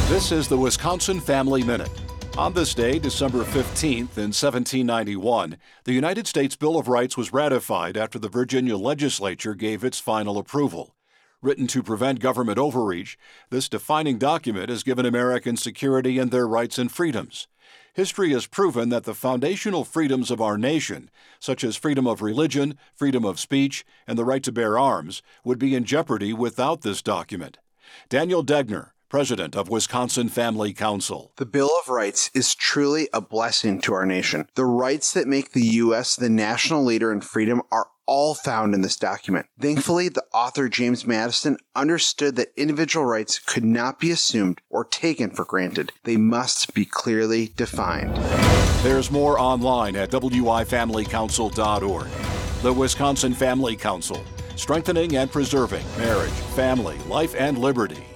This is the Wisconsin Family Minute. On this day, December 15th, in 1791, the United States Bill of Rights was ratified after the Virginia legislature gave its final approval. Written to prevent government overreach, this defining document has given Americans security in their rights and freedoms. History has proven that the foundational freedoms of our nation, such as freedom of religion, freedom of speech, and the right to bear arms, would be in jeopardy without this document. Daniel Degner, President of Wisconsin Family Council. The Bill of Rights is truly a blessing to our nation. The rights that make the U.S. the national leader in freedom are all found in this document. Thankfully, the author James Madison understood that individual rights could not be assumed or taken for granted. They must be clearly defined. There's more online at wifamilycouncil.org. The Wisconsin Family Council, strengthening and preserving marriage, family, life, and liberty.